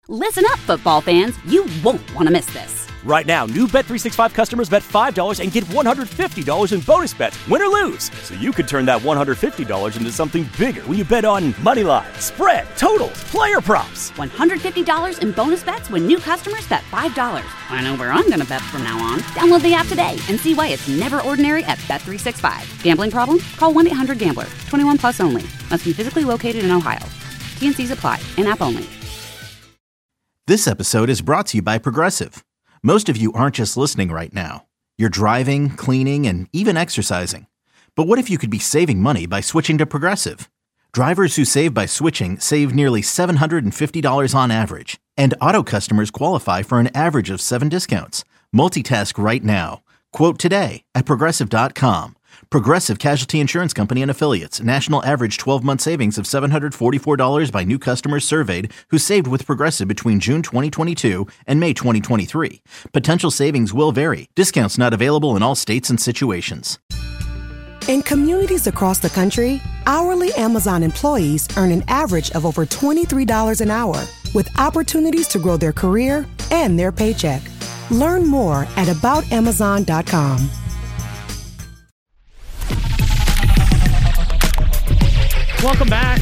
Listen up, football fans. You won't want to miss this. Right now, new Bet365 customers bet $5 and get $150 in bonus bets, win or lose. So you could turn that $150 into something bigger when you bet on money line, spread, totals, player props. $150 in bonus bets when new customers bet $5. I know where I'm going to bet from now on. Download the app today and see why it's never ordinary at Bet365. Gambling problem? Call 1-800-GAMBLER. 21 plus only. Must be physically located in Ohio. T&Cs apply. In-app only. This episode is brought to you by Progressive. Most of you aren't just listening right now. You're driving, cleaning, and even exercising. But what if you could be saving money by switching to Progressive? Drivers who save by switching save nearly $750 on average. And auto customers qualify for an average of 7 discounts. Multitask right now. Quote today at Progressive.com. Progressive Casualty Insurance Company and Affiliates. National average 12-month savings of $744 by new customers surveyed who saved with Progressive between June 2022 and May 2023. Potential savings will vary. Discounts not available in all states and situations. In communities across the country, hourly Amazon employees earn an average of over $23 an hour, with opportunities to grow their career and their paycheck. Learn more at aboutamazon.com. Welcome back.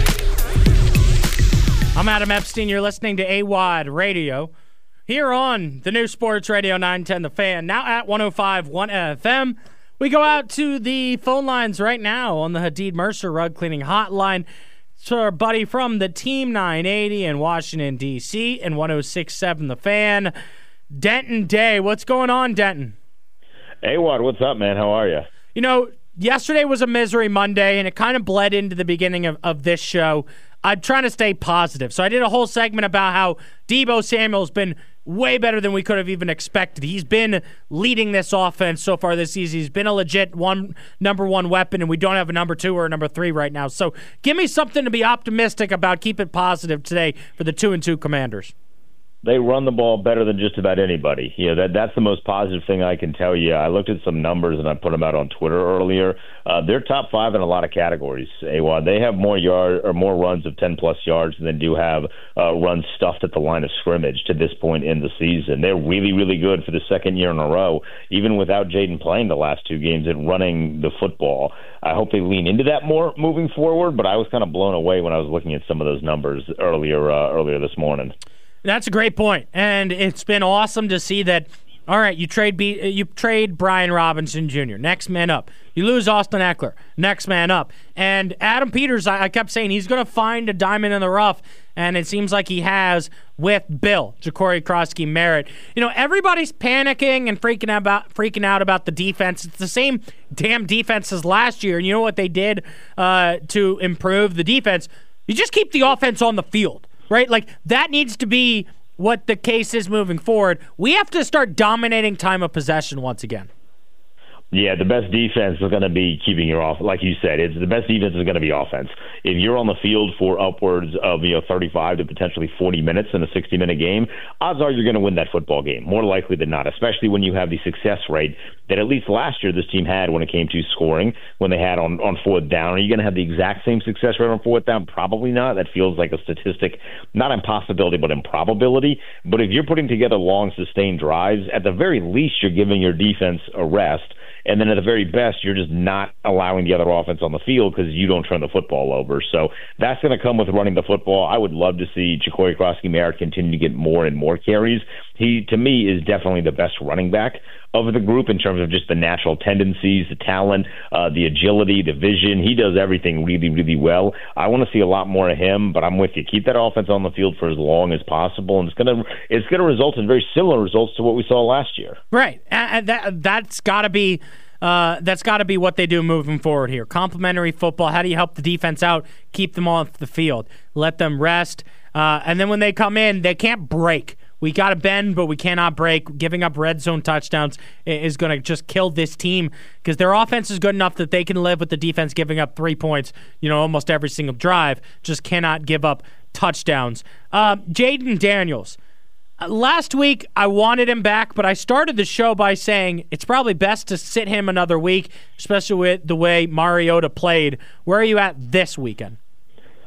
I'm Adam Epstein. You're listening to AWOD Radio here on the new Sports Radio 910 The Fan, now at 105.1 FM. We go out to the phone lines right now on the Hadid Mercer Rug Cleaning Hotline. It's our buddy from the Team 980 in Washington, D.C. and 106.7 The Fan, Denton Day. What's going on, Denton? AWOD, what's up, man? How are you? You know, yesterday was a misery Monday, and it kind of bled into the beginning of this show. I'm trying to stay positive. So I did a whole segment about how Deebo Samuel's been way better than we could have even expected. He's been leading this offense so far this season. He's been a legit number one weapon, and we don't have a number 2 or a number 3 right now. So give me something to be optimistic about. Keep it positive today for the 2-2 Commanders. They run the ball better than just about anybody. You know, that's the most positive thing I can tell you. I looked at some numbers and I put them out on Twitter earlier. They're top 5 in a lot of categories. AWOD. They have more runs of 10-plus yards than they do have runs stuffed at the line of scrimmage to this point in the season. They're really, really good for the second year in a row, even without Jaden playing the last 2 games, at running the football. I hope they lean into that more moving forward, but I was kind of blown away when I was looking at some of those numbers earlier this morning. That's a great point, and it's been awesome to see that. All right, you trade Brian Robinson Jr., next man up. You lose Austin Eckler, next man up. And Adam Peters, I kept saying he's going to find a diamond in the rough, and it seems like he has with Bill, Ja'Cory Krosky-Merritt. You know, everybody's panicking and freaking out about the defense. It's the same damn defense as last year, and you know what they did to improve the defense? You just keep the offense on the field. Right? Like, that needs to be what the case is moving forward. We have to start dominating time of possession once again. Yeah, the best defense is going to be keeping your off. Like you said, the best defense is going to be offense. If you're on the field for upwards of 35 to potentially 40 minutes in a 60-minute game, odds are you're going to win that football game, more likely than not, especially when you have the success rate that at least last year this team had when it came to scoring, when they had on fourth down. Are you going to have the exact same success rate on fourth down? Probably not. That feels like a statistic, not impossibility, but improbability. But if you're putting together long, sustained drives, at the very least you're giving your defense a rest. And then at the very best, you're just not allowing the other offense on the field because you don't turn the football over. So that's going to come with running the football. I would love to see Ja'Cory Krosky-Merritt continue to get more and more carries. He, to me, is definitely the best running back of the group in terms of just the natural tendencies, the talent, the agility, the vision. He does everything really, really well. I want to see a lot more of him, but I'm with you. Keep that offense on the field for as long as possible, and it's going to result in very similar results to what we saw last year. Right. That's got to be what they do moving forward here. Complementary football. How do you help the defense out? Keep them off the field. Let them rest. And then when they come in, they can't break. We got to bend, but we cannot break. Giving up red zone touchdowns is going to just kill this team because their offense is good enough that they can live with the defense giving up 3 points, almost every single drive. Just cannot give up touchdowns. Jayden Daniels. Last week, I wanted him back, but I started the show by saying it's probably best to sit him another week, especially with the way Mariota played. Where are you at this weekend?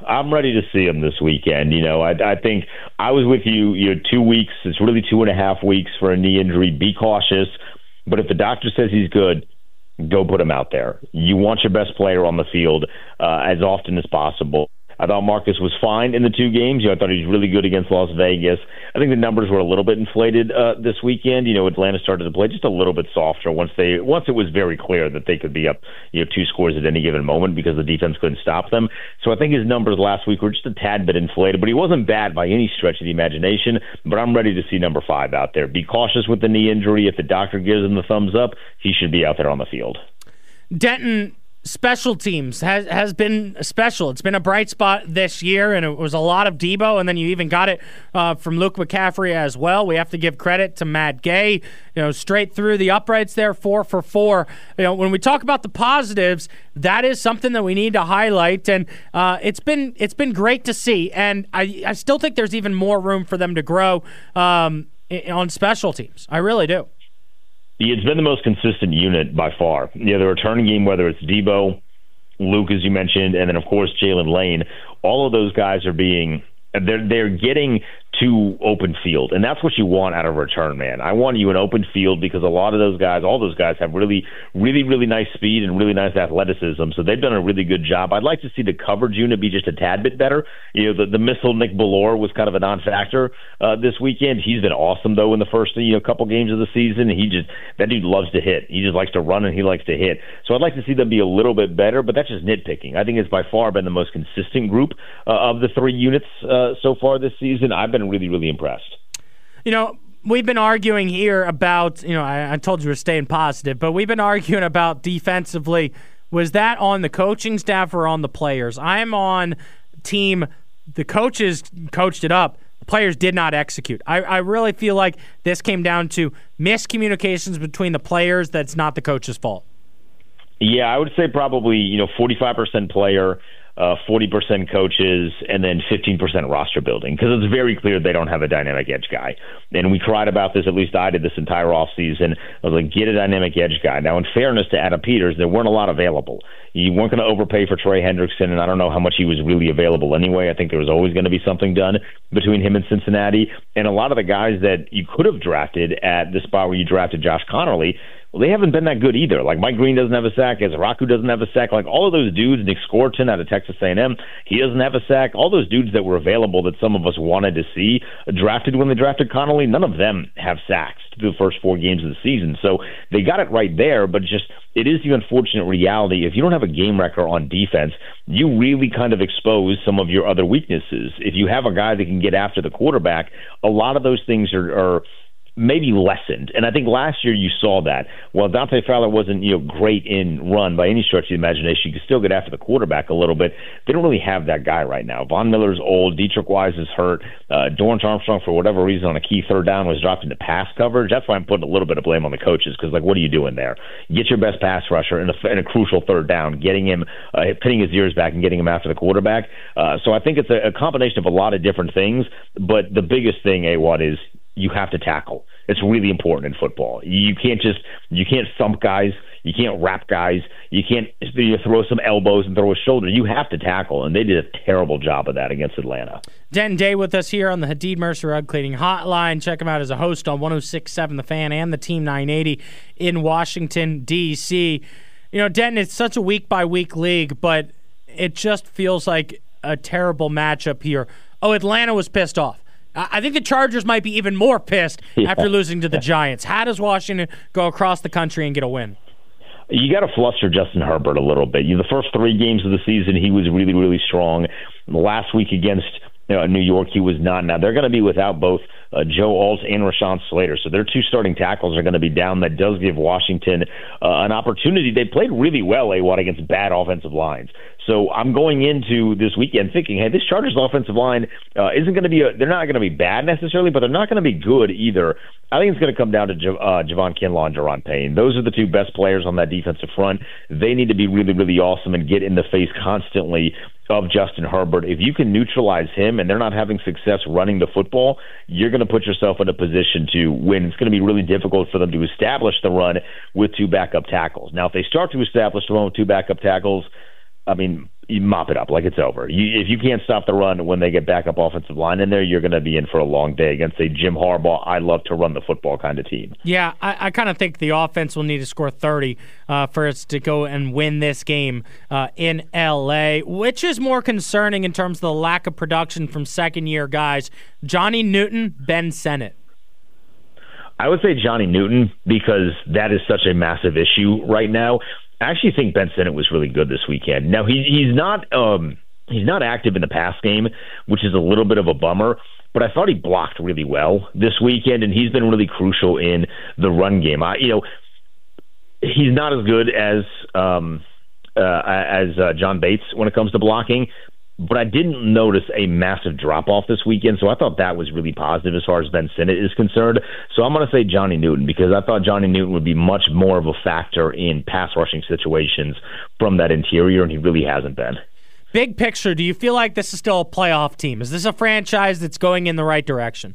I'm ready to see him this weekend. I think I was with you. 2 weeks. It's really 2.5 weeks for a knee injury. Be cautious. But if the doctor says he's good, go put him out there. You want your best player on the field as often as possible. I thought Marcus was fine in the 2 games. I thought he was really good against Las Vegas. I think the numbers were a little bit inflated this weekend. Atlanta started to play just a little bit softer once it was very clear that they could be up 2 scores at any given moment because the defense couldn't stop them. So I think his numbers last week were just a tad bit inflated, but he wasn't bad by any stretch of the imagination. But I'm ready to see number 5 out there. Be cautious with the knee injury. If the doctor gives him the thumbs up, he should be out there on the field. Denton, special teams has been special. It's been a bright spot this year, and it was a lot of Debo, and then you even got it from Luke McCaffrey as well. We have to give credit to Matt Gay, straight through the uprights there, 4 for 4. When we talk about the positives, that is something that we need to highlight, and it's been great to see, and I still think there's even more room for them to grow on special teams. I really do. It's been the most consistent unit by far. The returning game, whether it's Debo, Luke, as you mentioned, and then, of course, Jalen Lane, all of those guys are they're getting to open field, and that's what you want out of return, man. I want you an open field because all those guys have really, really, really nice speed and really nice athleticism, so they've done a really good job. I'd like to see the coverage unit be just a tad bit better. The missile Nick Bellore was kind of a non-factor this weekend. He's been awesome, though, in the first couple games of the season. That dude loves to hit. He just likes to run and he likes to hit. So I'd like to see them be a little bit better, but that's just nitpicking. I think it's by far been the most consistent group of the 3 units so far this season. I've been really, really impressed. We've been arguing here about, I told you we're staying positive, but we've been arguing about defensively. Was that on the coaching staff or on the players? I'm on team, the coaches coached it up. The players did not execute. I really feel like this came down to miscommunications between the players. That's not the coach's fault. Yeah, I would say probably, 45% player, 40% coaches, and then 15% roster building, because it's very clear they don't have a dynamic edge guy. And we cried about this, at least I did, this entire offseason. I was like, get a dynamic edge guy. Now, in fairness to Adam Peters, there weren't a lot available. You weren't going to overpay for Trey Hendrickson, and I don't know how much he was really available anyway. I think there was always going to be something done between him and Cincinnati. And a lot of the guys that you could have drafted at the spot where you drafted Josh Connerly, well, they haven't been that good either. Like Mike Green doesn't have a sack, Ezraku doesn't have a sack. Like all of those dudes, Nick Scorton out of Texas A&M, he doesn't have a sack. All those dudes that were available that some of us wanted to see drafted when they drafted Connolly, none of them have sacks through the first 4 games of the season. So they got it right there, but just it is the unfortunate reality. If you don't have a game wrecker on defense, you really kind of expose some of your other weaknesses. If you have a guy that can get after the quarterback, a lot of those things are maybe lessened. And I think last year you saw that. While Dante Fowler wasn't great in run by any stretch of the imagination, you could still get after the quarterback a little bit. They don't really have that guy right now. Von Miller's old. Dietrich Wise is hurt. Dorrance Armstrong, for whatever reason, on a key third down was dropped into pass coverage. That's why I'm putting a little bit of blame on the coaches, because, what are you doing there? Get your best pass rusher in a crucial third down, getting him, pinning his ears back and getting him after the quarterback. So I think it's a combination of a lot of different things, but the biggest thing, A-Watt, is you have to tackle. It's really important in football. You can't thump guys. You can't wrap guys. You can't throw some elbows and throw a shoulder. You have to tackle, and they did a terrible job of that against Atlanta. Denton Day with us here on the Hadid Mercer Rug Cleaning Hotline. Check him out as a host on 106.7 The Fan and the Team 980 in Washington, D.C. Denton, it's such a week-by-week league, but it just feels like a terrible matchup here. Oh, Atlanta was pissed off. I think the Chargers might be even more pissed after losing to the Giants. How does Washington go across the country and get a win? You got to fluster Justin Herbert a little bit. The first 3 games of the season, he was really, really strong. Last week against New York, he was not. Now, they're going to be without both Joe Alt and Rashawn Slater. So their 2 starting tackles are going to be down. That does give Washington an opportunity. They played really well, A-Watt, against bad offensive lines. So I'm going into this weekend thinking, hey, this Chargers offensive line isn't going to be they're not going to be bad necessarily, but they're not going to be good either. I think it's going to come down to Javon Kinlaw and Daron Payne. Those are the 2 best players on that defensive front. They need to be really, really awesome and get in the face constantly of Justin Herbert. If you can neutralize him and they're not having success running the football, you're going to put yourself in a position to win. It's going to be really difficult for them to establish the run with 2 backup tackles. Now, if they start to establish the run with 2 backup tackles, you mop it up like it's over. If you can't stop the run when they get backup offensive line in there, you're going to be in for a long day against a Jim Harbaugh, I love to run the football kind of team. Yeah, I kind of think the offense will need to score 30 for us to go and win this game in L.A., which is more concerning in terms of the lack of production from second-year guys. Johnny Newton, Ben Sinnott. I would say Johnny Newton because that is such a massive issue right now. I actually think Ben Sinnott was really good this weekend. Now he's not active in the pass game, which is a little bit of a bummer. But I thought he blocked really well this weekend, and he's been really crucial in the run game. He's not as good as John Bates when it comes to blocking. But I didn't notice a massive drop-off this weekend, so I thought that was really positive as far as Ben Sinnott is concerned. So I'm going to say Johnny Newton because I thought Johnny Newton would be much more of a factor in pass-rushing situations from that interior, and he really hasn't been. Big picture, do you feel like this is still a playoff team? Is this a franchise that's going in the right direction?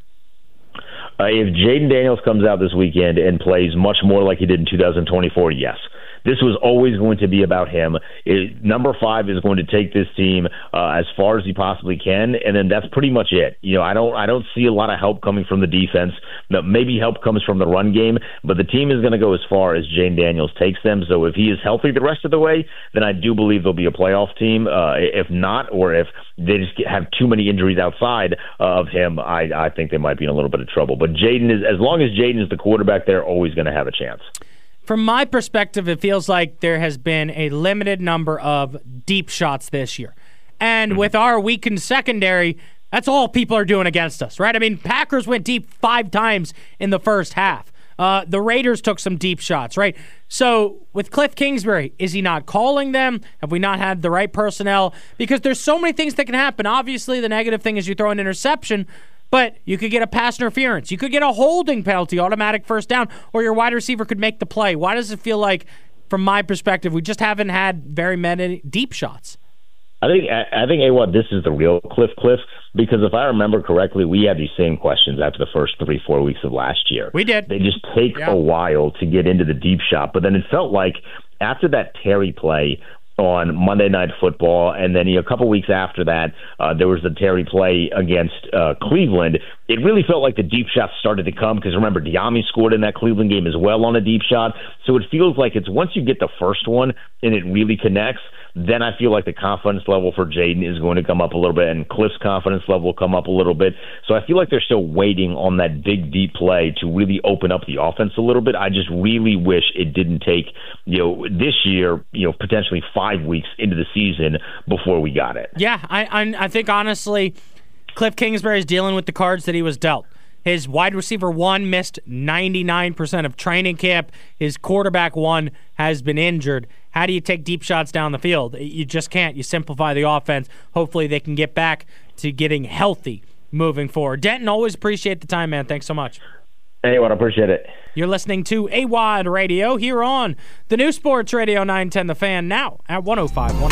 If Jaden Daniels comes out this weekend and plays much more like he did in 2024, yes. This was always going to be about him. Number 5 is going to take this team as far as he possibly can, and then that's pretty much it. I don't see a lot of help coming from the defense. Maybe help comes from the run game, but the team is going to go as far as Jaden Daniels takes them. So if he is healthy the rest of the way, then I do believe they'll be a playoff team. If not, or if they just have too many injuries outside of him, I think they might be in a little bit of trouble. But as long as Jaden is the quarterback, they're always going to have a chance. From my perspective, it feels like there has been a limited number of deep shots this year. And with our weakened secondary, that's all people are doing against us, right? Packers went deep 5 times in the first half. The Raiders took some deep shots, right? So with Cliff Kingsbury, is he not calling them? Have we not had the right personnel? Because there's so many things that can happen. Obviously, the negative thing is you throw an interception, but you could get a pass interference. You could get a holding penalty, automatic first down, or your wide receiver could make the play. Why does it feel like, from my perspective, we just haven't had very many deep shots? I think A-Wad, this is the real Cliff, because if I remember correctly, we had these same questions after the first 3-4 weeks of last year. We did. They just take a while to get into the deep shot, but then it felt like after that Terry play on Monday Night Football, and then a couple weeks after that, there was the Terry play against Cleveland. It really felt like the deep shots started to come because, remember, Diami scored in that Cleveland game as well on a deep shot. So it feels like it's once you get the first one and it really connects, then I feel like the confidence level for Jaden is going to come up a little bit, and Cliff's confidence level will come up a little bit. So I feel like they're still waiting on that big, deep play to really open up the offense a little bit. I just really wish it didn't take, this year, potentially 5 weeks into the season before we got it. Yeah, I think, honestly, Cliff Kingsbury is dealing with the cards that he was dealt. His wide receiver 1 missed 99% of training camp. His quarterback 1 has been injured. How do you take deep shots down the field? You just can't. You simplify the offense. Hopefully they can get back to getting healthy moving forward. Denton, always appreciate the time, man. Thanks so much. Hey, I appreciate it. You're listening to AWOD Radio here on the new Sports Radio 910 The Fan, now at 105.1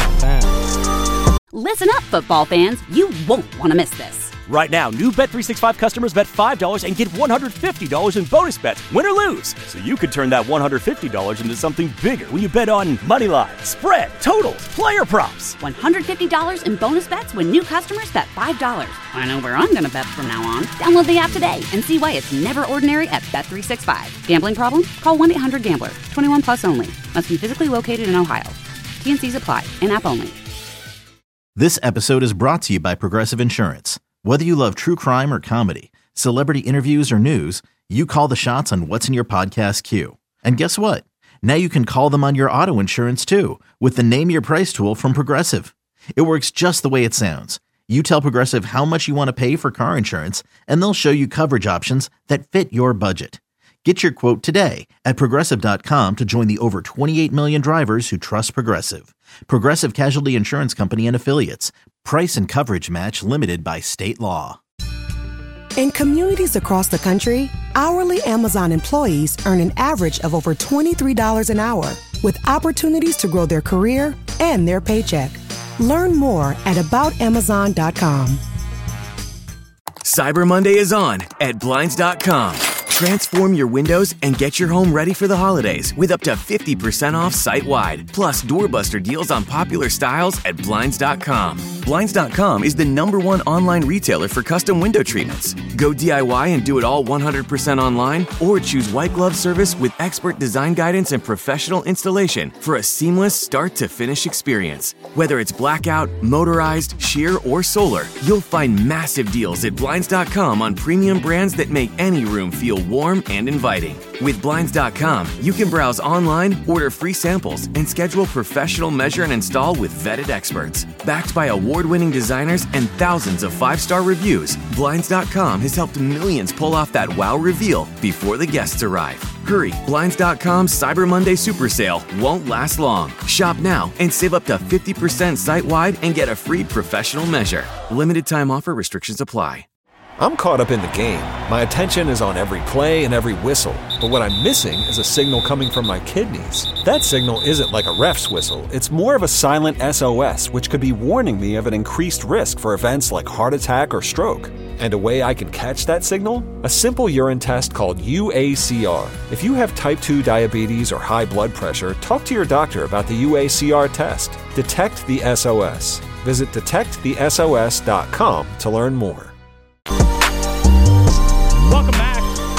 FM. Listen up, football fans. You won't want to miss this. Right now, new Bet365 customers bet $5 and get $150 in bonus bets, win or lose. So you could turn that $150 into something bigger when you bet on money line, spread, totals, player props. $150 in bonus bets when new customers bet $5. I know where I'm going to bet from now on. Download the app today and see why it's never ordinary at Bet365. Gambling problem? Call 1-800-GAMBLER. 21 plus only. Must be physically located in Ohio. T&Cs apply. In-app only. This episode is brought to you by Progressive Insurance. Whether you love true crime or comedy, celebrity interviews or news, you call the shots on what's in your podcast queue. And guess what? Now you can call them on your auto insurance too with the Name Your Price tool from Progressive. It works just the way it sounds. You tell Progressive how much you want to pay for car insurance, and they'll show you coverage options that fit your budget. Get your quote today at Progressive.com to join the over 28 million drivers who trust Progressive. Progressive Casualty Insurance Company and Affiliates. Price and coverage match limited by state law. In communities across the country, hourly Amazon employees earn an average of over $23 an hour, with opportunities to grow their career and their paycheck. Learn more at aboutamazon.com. Cyber Monday is on at Blinds.com. Transform your windows and get your home ready for the holidays with up to 50% off site-wide. Plus, doorbuster deals on popular styles at Blinds.com. Blinds.com is the #1 online retailer for custom window treatments. Go DIY and do it all 100% online, or choose white glove service with expert design guidance and professional installation for a seamless start-to-finish experience. Whether it's blackout, motorized, sheer, or solar, you'll find massive deals at Blinds.com on premium brands that make any room feel warm and inviting. With Blinds.com, you can browse online, order free samples, and schedule professional measure and install with vetted experts. Backed by award-winning designers and thousands of 5-star reviews, Blinds.com has helped millions pull off that wow reveal before the guests arrive. Hurry, Blinds.com's Cyber Monday Super Sale won't last long. Shop now and save up to 50% site-wide and get a free professional measure. Limited time offer, restrictions apply. I'm caught up in the game. My attention is on every play and every whistle. But what I'm missing is a signal coming from my kidneys. That signal isn't like a ref's whistle. It's more of a silent SOS, which could be warning me of an increased risk for events like heart attack or stroke. And a way I can catch that signal? A simple urine test called UACR. If you have type 2 diabetes or high blood pressure, talk to your doctor about the UACR test. Detect the SOS. Visit detectthesos.com to learn more. Welcome back.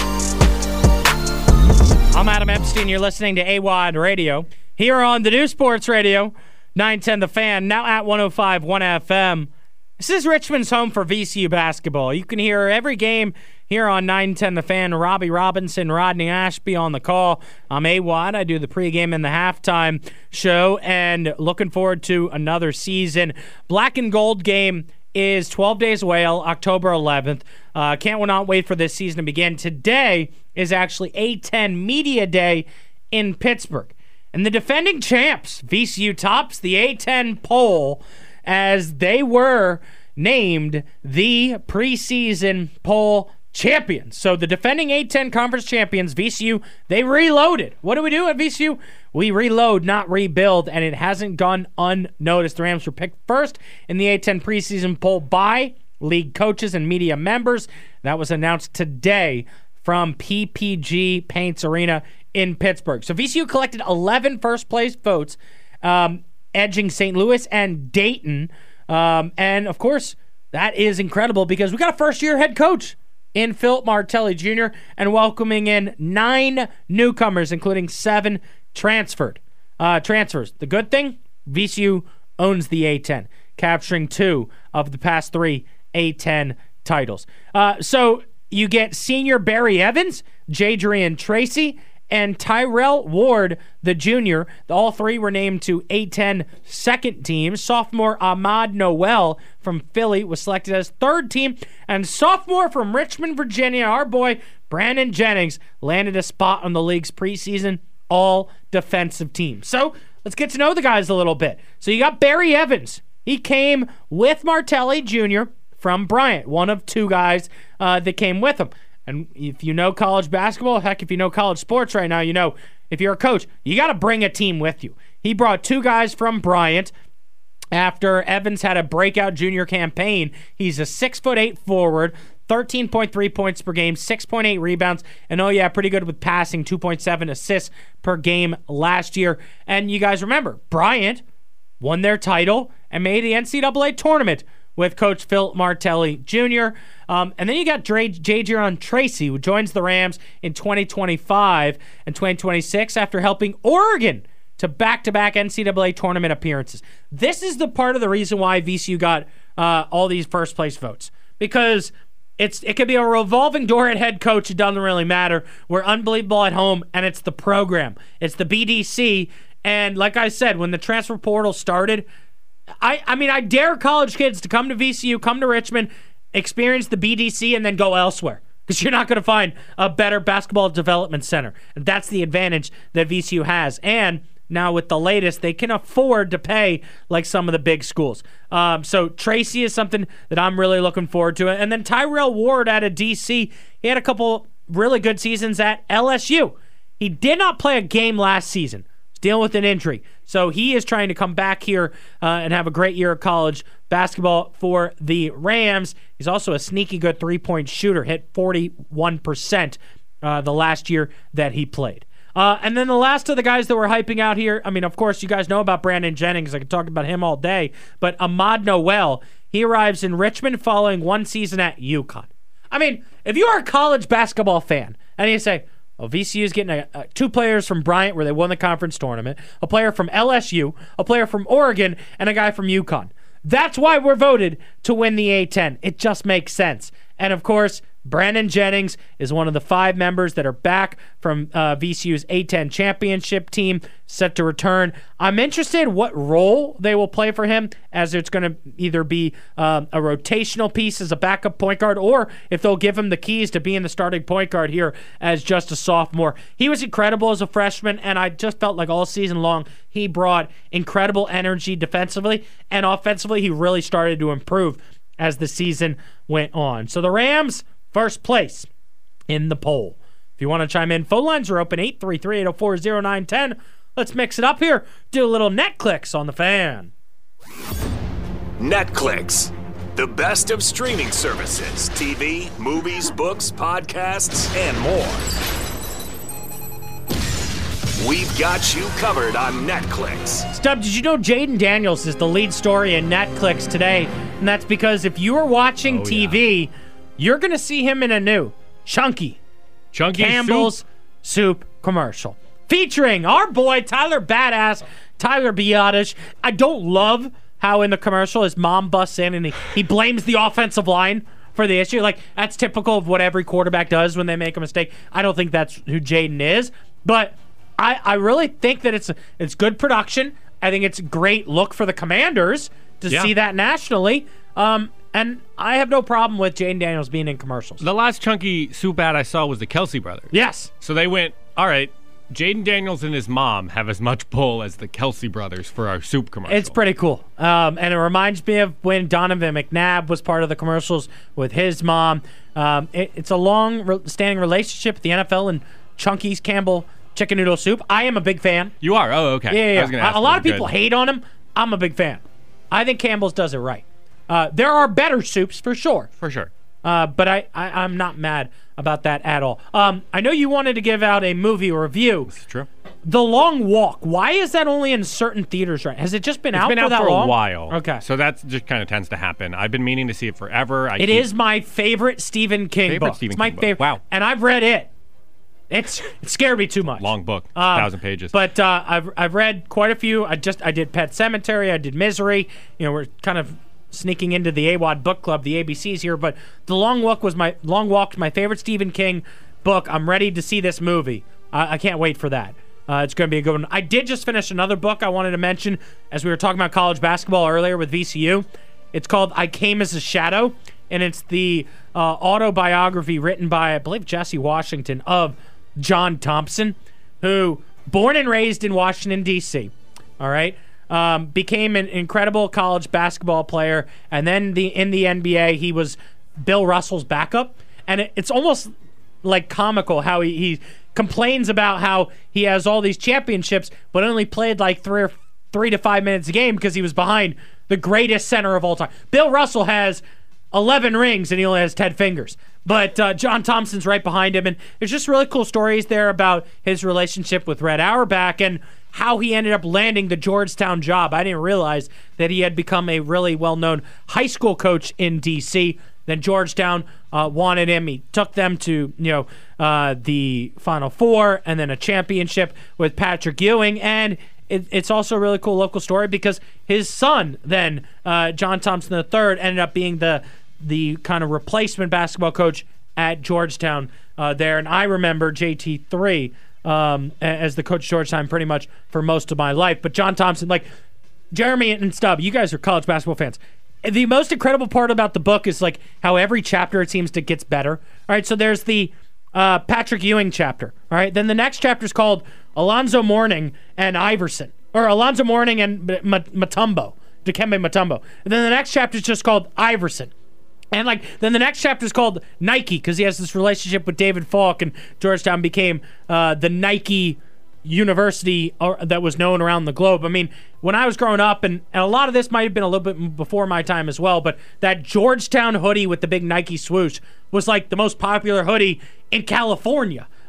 I'm Adam Epstein. You're listening to AWOD Radio here on the new Sports Radio, 910 The Fan, now at 105.1 FM. This is Richmond's home for VCU basketball. You can hear every game here on 910 The Fan. Robbie Robinson, Rodney Ashby on the call. I'm AWOD. I do the pregame and the halftime show, and looking forward to another season. Black and Gold game is 12 days away, October 11th. Can't not wait for this season to begin. Today is actually A10 Media Day in Pittsburgh. And the defending champs, VCU, tops the A10 poll as they were named the preseason poll champions. So the defending A10 conference champions, VCU, they reloaded. What do we do at VCU? We reload, not rebuild, and it hasn't gone unnoticed. The Rams were picked first in the A10 preseason poll by league coaches and media members. That was announced today from PPG Paints Arena in Pittsburgh. So VCU collected 11 first-place votes, edging St. Louis and Dayton. And, of course, that is incredible because we got a first-year head coach in Phil Martelli Jr. and welcoming in 9 newcomers, including 7 transfers. The good thing, VCU owns the A10, capturing 2 of the past 3 A10 titles. So you get senior Barry Evans, Jadrian Tracy, and Tyrell Ward, the junior. All 3 were named to A10 second team. Sophomore Ahmad Noel from Philly was selected as third team. And sophomore from Richmond, Virginia, our boy Brandon Jennings, landed a spot on the league's preseason all-defensive team. So let's get to know the guys a little bit. So you got Barry Evans. He came with Martelli Jr. from Bryant, one of 2 guys that came with him. And if you know college basketball, heck, if you know college sports right now, you know if you're a coach, you got to bring a team with you. He brought 2 guys from Bryant after Evans had a breakout junior campaign. He's a 6'8" forward, 13.3 points per game, 6.8 rebounds, and oh yeah, pretty good with passing, 2.7 assists per game last year. And you guys remember, Bryant won their title and made the NCAA tournament with Coach Phil Martelli Jr. And then you got Jadrian Tracy, who joins the Rams in 2025 and 2026 after helping Oregon to back-to-back NCAA tournament appearances. This is the part of the reason why VCU got all these first-place votes, because it could be a revolving door at head coach. It doesn't really matter. We're unbelievable at home, and it's the program. It's the BDC. And like I said, when the transfer portal started, I dare college kids to come to VCU, come to Richmond, experience the BDC, and then go elsewhere, because you're not going to find a better basketball development center. And that's the advantage that VCU has. And now with the latest, they can afford to pay like some of the big schools. So Tracy is something that I'm really looking forward to. And then Tyrell Ward out of DC, he had a couple really good seasons at LSU. He did not play a game last season. Dealing with an injury. So he is trying to come back here and have a great year of college basketball for the Rams. He's also a sneaky good three-point shooter, hit 41% the last year that he played. And then the last of the guys that we're hyping out here, I mean, of course, you guys know about Brandon Jennings. I could talk about him all day. But Ahmad Noel, he arrives in Richmond following one season at UConn. I mean, if you are a college basketball fan and you say, oh, VCU is getting two players from Bryant where they won the conference tournament, a player from LSU, a player from Oregon, and a guy from UConn. That's why we're voted to win the A-10. It just makes sense. And, of course, Brandon Jennings is one of the 5 members that are back from VCU's A-10 championship team, set to return. I'm interested what role they will play for him, as it's going to either be a rotational piece as a backup point guard, or if they'll give him the keys to being the starting point guard here as just a sophomore. He was incredible as a freshman, and I just felt like all season long he brought incredible energy defensively, and offensively he really started to improve as the season went on. So the Rams, first place in the poll. If you want to chime in, phone lines are open, 833-804-0910. Let's mix it up here. Do a little Netflix on the Fan. Netflix, the best of streaming services, TV, movies, books, podcasts, and more. We've got you covered on Netflix. Stub, did you know Jaden Daniels is the lead story in Netflix today? And that's because if you are watching TV, you're going to see him in a new Chunky Campbell's Soup commercial. Featuring our boy, Tyler Badass, Tyler Biadasz. I don't love how in the commercial his mom busts in and he blames the offensive line for the issue. Like, that's typical of what every quarterback does when they make a mistake. I don't think that's who Jaden is. But I really think that it's good production. I think it's a great look for the Commanders to see that nationally. And I have no problem with Jaden Daniels being in commercials. The last Chunky Soup ad I saw was the Kelsey brothers. Yes. So they went, all right, Jaden Daniels and his mom have as much pull as the Kelsey brothers for our soup commercial. It's pretty cool. And it reminds me of when Donovan McNabb was part of the commercials with his mom. It's a long-standing relationship with the NFL and Chunky's Campbell Chicken Noodle Soup. I am a big fan. You are? Oh, okay. Yeah. I was gonna ask a lot of people hate on him. I'm a big fan. I think Campbell's does it right. There are better soups for sure. For sure. But I'm not mad about that at all. I know you wanted to give out a movie review. It's true. The Long Walk. Why is that only in certain theaters right? Has it just been out for that long? It's been out for a while. Okay. So that just kind of tends to happen. I've been meaning to see it forever. It is my favorite Stephen King book. It's my favorite. Wow. And I've read it. It scared me too much. Long book, 1,000 pages. But I've read quite a few. I did Pet Sematary. I did Misery. We're kind of sneaking into the AWOD book club, the ABCs here. But The Long Walk was my favorite Stephen King book. I'm ready to see this movie. I can't wait for that. It's going to be a good one. I did just finish another book I wanted to mention as we were talking about college basketball earlier with VCU. It's called I Came as a Shadow, and it's the autobiography written by, I believe, Jesse Washington of John Thompson, who, born and raised in Washington, D.C., all right, became an incredible college basketball player, and then in the NBA, he was Bill Russell's backup, and it's almost like comical how he complains about how he has all these championships, but only played like 3 to 5 minutes a game because he was behind the greatest center of all time. Bill Russell has 11 rings, and he only has 10 fingers. But John Thompson's right behind him, and there's just really cool stories there about his relationship with Red Auerbach and how he ended up landing the Georgetown job. I didn't realize that he had become a really well-known high school coach in D.C. Then Georgetown wanted him. He took them to the Final Four and then a championship with Patrick Ewing. And it's also a really cool local story because his son then, John Thompson III, ended up being the kind of replacement basketball coach at Georgetown there. And I remember JT3 as the coach at Georgetown pretty much for most of my life. But John Thompson, like Jeremy and Stubb, you guys are college basketball fans. The most incredible part about the book is like how every chapter it seems to gets better. All right, so there's the Patrick Ewing chapter. All right, then the next chapter is called Alonzo Mourning and Iverson, or Alonzo Mourning and Dikembe Mutombo. And then the next chapter is just called Iverson. And then the next chapter is called Nike because he has this relationship with David Falk, and Georgetown became the Nike university that was known around the globe. I mean, when I was growing up, and a lot of this might have been a little bit before my time as well, but that Georgetown hoodie with the big Nike swoosh was like the most popular hoodie in California.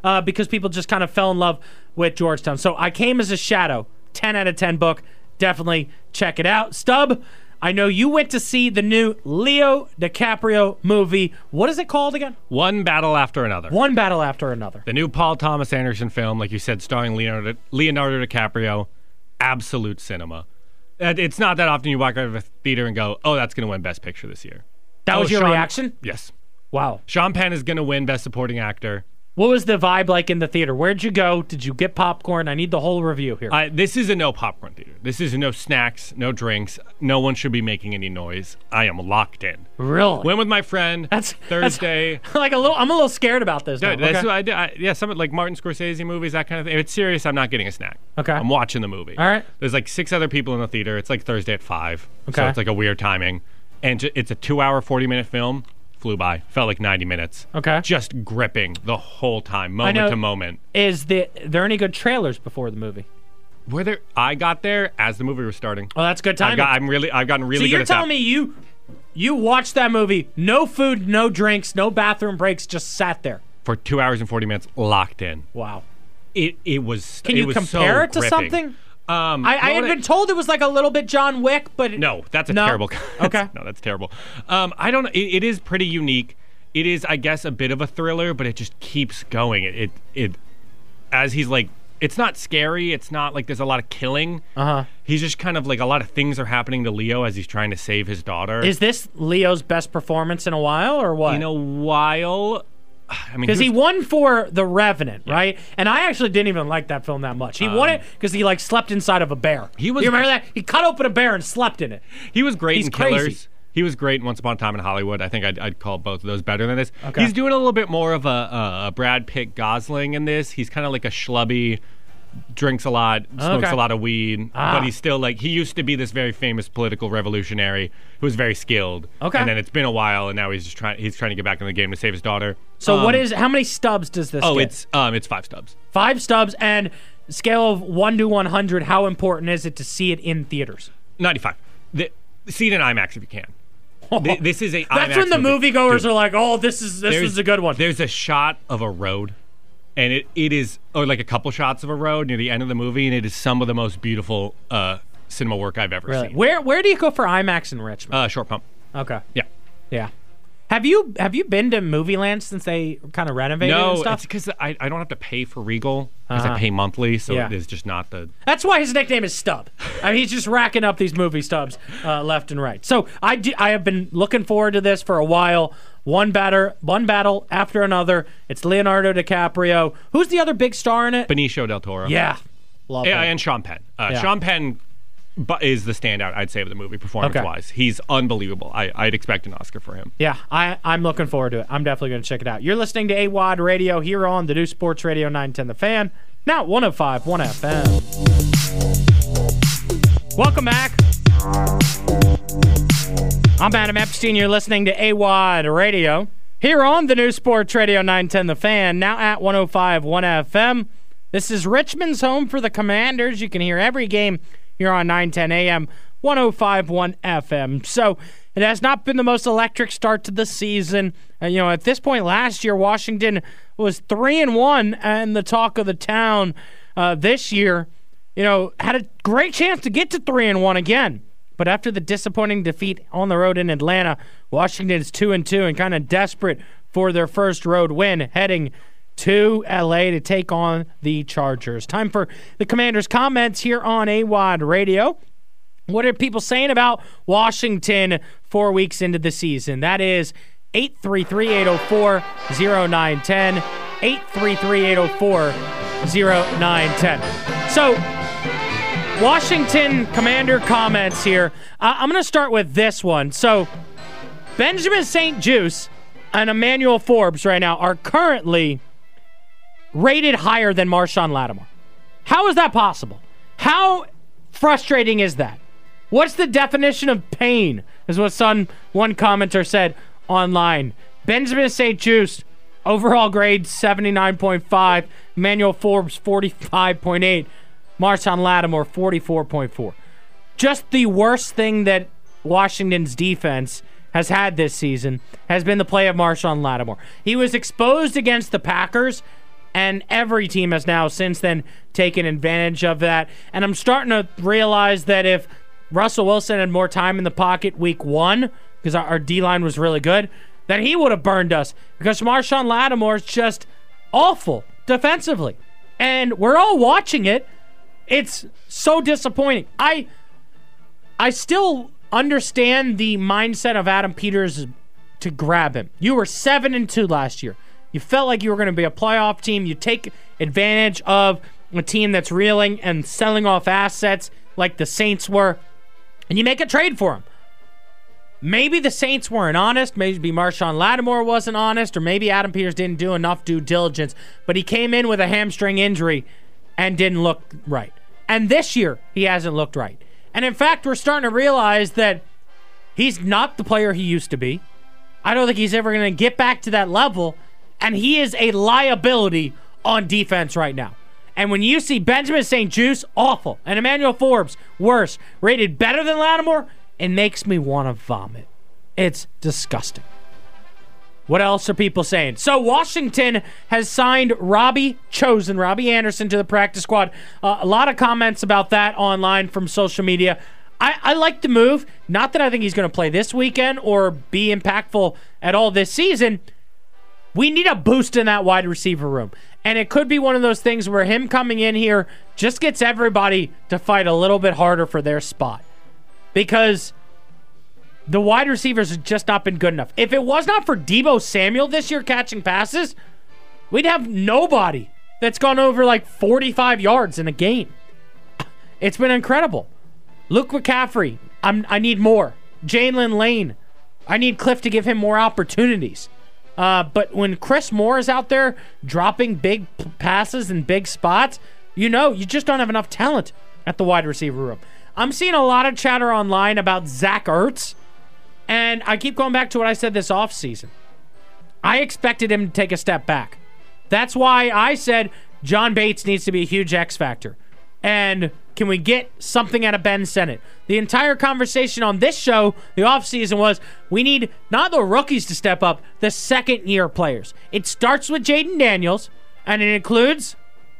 because people just kind of fell in love with Georgetown. So I Came as a Shadow, 10 out of 10 book. Definitely check it out. Stub, I know you went to see the new Leo DiCaprio movie. What is it called again? One Battle After Another. One Battle After Another. The new Paul Thomas Anderson film, like you said, starring Leonardo DiCaprio. Absolute cinema. It's not that often you walk out of a theater and go, oh, that's going to win Best Picture this year. That was your reaction? Yes. Wow. Sean Penn is going to win Best Supporting Actor. What was the vibe like in the theater? Where'd you go? Did you get popcorn? I need the whole review here. This is a no popcorn theater. This is no snacks, no drinks. No one should be making any noise. I am locked in. Really? Went with my friend Thursday. Like I'm a little scared about this. Dude, that's what I did. Yeah, some like Martin Scorsese movies, that kind of thing. If it's serious, I'm not getting a snack. Okay. I'm watching the movie. All right. There's like 6 other people in the theater. It's like Thursday at 5. Okay. So it's like a weird timing. And it's a 2-hour, 40-minute film. Flew by. Felt like 90 minutes. Okay. Just gripping the whole time, moment to moment. Is there any good trailers before the movie? Were there? I got there as the movie was starting. Oh, that's good timing. I've gotten really good at that. So you're telling me you watched that movie, no food, no drinks, no bathroom breaks, just sat there for 2 hours and 40 minutes, locked in. Wow. It was. Can you compare it to something? I had been told it was like a little bit John Wick, but no, that's terrible. Okay, no, that's terrible. I don't know. It is pretty unique. It is, I guess, a bit of a thriller, but it just keeps going. It as he's like, it's not scary. It's not like there's a lot of killing. He's just kind of like a lot of things are happening to Leo as he's trying to save his daughter. Is this Leo's best performance in a while, or what? In a while. I mean, because he won for The Revenant, right? And I actually didn't even like that film that much. He won it because he like slept inside of a bear. You remember that? He cut open a bear and slept in it. He was great in crazy. Killers. He was great in Once Upon a Time in Hollywood. I think I'd call both of those better than this. Okay. He's doing a little bit more of a Brad Pitt Gosling in this. He's kind of like a schlubby, drinks a lot, smokes a lot of weed, but he's still like, he used to be this very famous political revolutionary who was very skilled. Okay. And then it's been a while, and now he's trying to get back in the game to save his daughter. So how many stubs does this get? It's 5 stubs. 5 stubs, and scale of 1 to 100, how important is it to see it in theaters? 95. See it in IMAX if you can. This is a IMAX That's when the moviegoers are like, oh, this is a good one. There's a shot of a road, and it is, or like a couple shots of a road near the end of the movie, and it is some of the most beautiful cinema work I've ever seen. Where do you go for IMAX in Richmond? Short Pump. Okay. Yeah. Have you been to Movieland since they kind of renovated and stuff? No, it's because I don't have to pay for Regal because I pay monthly, so it's just not the... That's why his nickname is Stub. I mean, he's just racking up these movie stubs left and right. So I have been looking forward to this for a while. One battle after another. It's Leonardo DiCaprio. Who's the other big star in it? Benicio del Toro. Yeah. Love him. And Sean Penn. Sean Penn is the standout, I'd say, of the movie, performance-wise. He's unbelievable. I'd expect an Oscar for him. Yeah, I'm looking forward to it. I'm definitely going to check it out. You're listening to AWOD Radio here on the new Sports Radio 910 The Fan, now 105.1 FM. Welcome back. I'm Adam Epstein. You're listening to AWOD Radio here on the new Sports Radio 910 The Fan, now at 105.1 FM. This is Richmond's home for the Commanders. You can hear every game here on 910 AM, 105.1 FM. So it has not been the most electric start to the season. At this point last year, Washington was 3-1 and the talk of the town. This year, had a great chance to get to 3-1 again. But after the disappointing defeat on the road in Atlanta, Washington is 2-2 and kind of desperate for their first road win, heading to LA to take on the Chargers. Time for the Commanders' comments here on AWOD Radio. What are people saying about Washington 4 weeks into the season? That is 833-804-0910. 833-804-0910. So, Washington Commander comments here. I'm going to start with this one. So, Benjamin St-Juste and Emmanuel Forbes right now are currently rated higher than Marshawn Lattimore. How is that possible? How frustrating is that? What's the definition of pain, is what one commenter said online. Benjamin St-Juste, overall grade 79.5. Emmanuel Forbes, 45.8. Marshawn Lattimore, 44.4. Just the worst thing that Washington's defense has had this season has been the play of Marshawn Lattimore. He was exposed against the Packers And every team has now since then taken advantage of that. And I'm starting to realize that if Russell Wilson had more time in the pocket week 1, because our D-line was really good, that he would have burned us. Because Marshawn Lattimore is just awful defensively. And we're all watching it. It's so disappointing. I still understand the mindset of Adam Peters to grab him. You were 7-2 last year. You felt like you were going to be a playoff team. You take advantage of a team that's reeling and selling off assets like the Saints were, and you make a trade for him. Maybe the Saints weren't honest. Maybe Marshawn Lattimore wasn't honest, or maybe Adam Peters didn't do enough due diligence, but he came in with a hamstring injury and didn't look right. And this year, he hasn't looked right. And in fact, we're starting to realize that he's not the player he used to be. I don't think he's ever going to get back to that level, and he is a liability on defense right now. And when you see Benjamin St. Juste, awful, and Emmanuel Forbes, worse, rated better than Lattimore, it makes me want to vomit. It's disgusting. What else are people saying? So Washington has signed Robbie Anderson to the practice squad. A lot of comments about that online from social media. I like the move. Not that I think he's going to play this weekend or be impactful at all this season. We need a boost in that wide receiver room. And it could be one of those things where him coming in here just gets everybody to fight a little bit harder for their spot. Because the wide receivers have just not been good enough. If it was not for Deebo Samuel this year catching passes, we'd have nobody that's gone over like 45 yards in a game. It's been incredible. Luke McCaffrey, I need more. Jalen Lane, I need Cliff to give him more opportunities. But when Chris Moore is out there dropping big passes in big spots, you just don't have enough talent at the wide receiver room. I'm seeing a lot of chatter online about Zach Ertz, and I keep going back to what I said this offseason. I expected him to take a step back. That's why I said John Bates needs to be a huge X factor. And can we get something out of Ben Sinnott? The entire conversation on this show, the offseason, was we need not the rookies to step up, the second-year players. It starts with Jaden Daniels, and it includes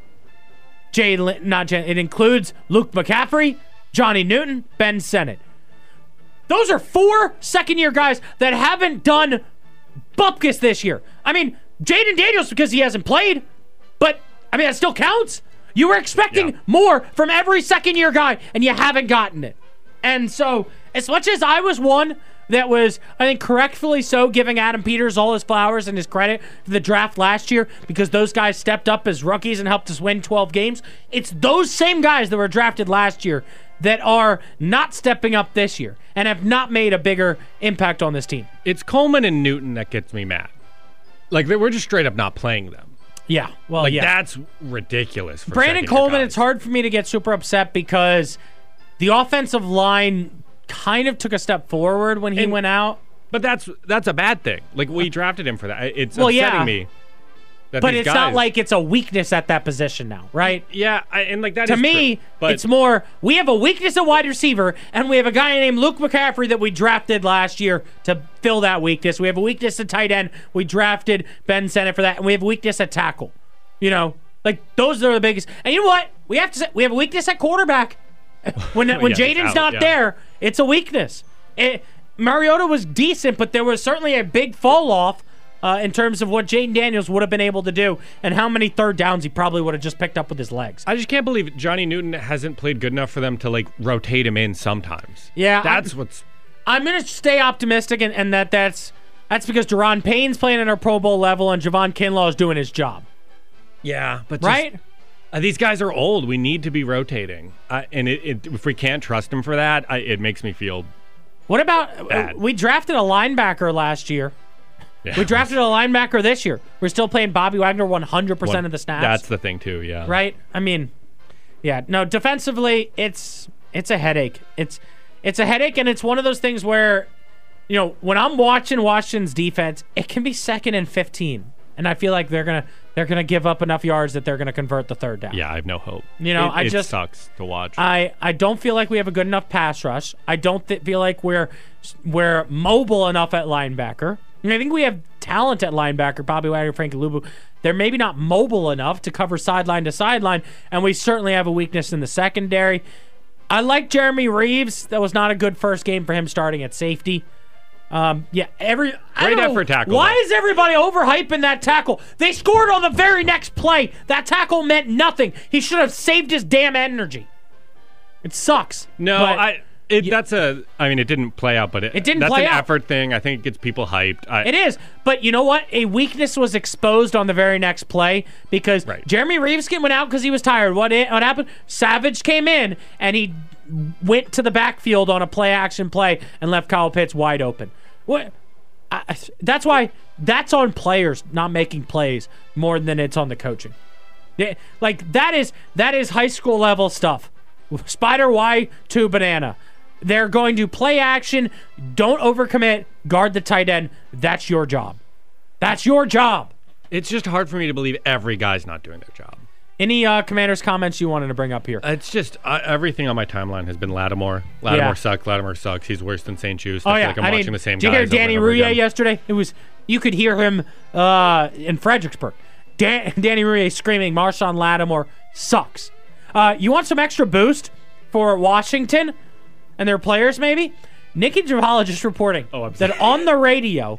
it includes Luke McCaffrey, Johnny Newton, Ben Sinnott. Those are 4 second-year guys that haven't done bupkis this year. I mean, Jaden Daniels because he hasn't played, but, that still counts. You were expecting more from every second-year guy, and you haven't gotten it. And so, as much as I was one that was, I think, correctfully so, giving Adam Peters all his flowers and his credit for the draft last year because those guys stepped up as rookies and helped us win 12 games, it's those same guys that were drafted last year that are not stepping up this year and have not made a bigger impact on this team. It's Coleman and Newton that gets me mad. Like, we're just straight up not playing them. Yeah, well, that's ridiculous. For Brandon Coleman, it's hard for me to get super upset because the offensive line kind of took a step forward when he went out. But that's a bad thing. Like, we drafted him for that. It's upsetting me. But it's not like it's a weakness at that position now, right? Yeah, and like that to is me, true, but it's more, we have a weakness at wide receiver, and we have a guy named Luke McCaffrey that we drafted last year to fill that weakness. We have a weakness at tight end. We drafted Ben Sinnott for that, and we have a weakness at tackle. Those are the biggest. And you know what? We have a weakness at quarterback. When Jaden's not there, it's a weakness. Mariota was decent, but there was certainly a big fall off in terms of what Jaden Daniels would have been able to do and how many third downs he probably would have just picked up with his legs. I just can't believe Johnny Newton hasn't played good enough for them to rotate him in sometimes. Yeah, I'm going to stay optimistic, and that's because Deron Payne's playing at our Pro Bowl level and Javon Kinlaw is doing his job. Yeah, but right? These guys are old. We need to be rotating, and if we can't trust them for that, it makes me feel. What about we drafted a linebacker last year? Yeah. We drafted a linebacker this year. We're still playing Bobby Wagner 100% of the snaps. That's the thing too, yeah. Right? No, defensively, it's a headache. It's a headache, and it's one of those things where, when I'm watching Washington's defense, it can be 2nd and 15, and I feel like they're gonna give up enough yards that they're gonna convert the third down. Yeah, I have no hope. It sucks to watch. I don't feel like we have a good enough pass rush. I don't feel like we're mobile enough at linebacker. I think we have talent at linebacker, Bobby Wagner, Frankie Luvu. They're maybe not mobile enough to cover sideline to sideline, and we certainly have a weakness in the secondary. I like Jeremy Reeves. That was not a good first game for him starting at safety. Great effort tackle. Why is everybody overhyping that tackle? They scored on the very next play. That tackle meant nothing. He should have saved his damn energy. It sucks. No, it didn't play out, but it didn't that's play an out. Effort thing. I think it gets people hyped. It is, but you know what? A weakness was exposed on the very next play because Jeremy Reeves went out because he was tired. What happened? Savage came in and he went to the backfield on a play-action play and left Kyle Pitts wide open. That's why that's on players not making plays more than it's on the coaching. Like that is high school level stuff. Spider Y2 banana. They're going to play action. Don't overcommit. Guard the tight end. That's your job. That's your job. It's just hard for me to believe every guy's not doing their job. Any Commanders comments you wanted to bring up here? It's just everything on my timeline has been Lattimore. Lattimore sucks. He's worse than St. Juice. I feel like I'm watching the same guys. Did you hear Danny Rouillet yesterday? You could hear him in Fredericksburg. Danny Rouillet screaming, Marshawn Lattimore sucks. You want some extra boost for Washington and their players, maybe? Nikki Javala just reporting that on the radio,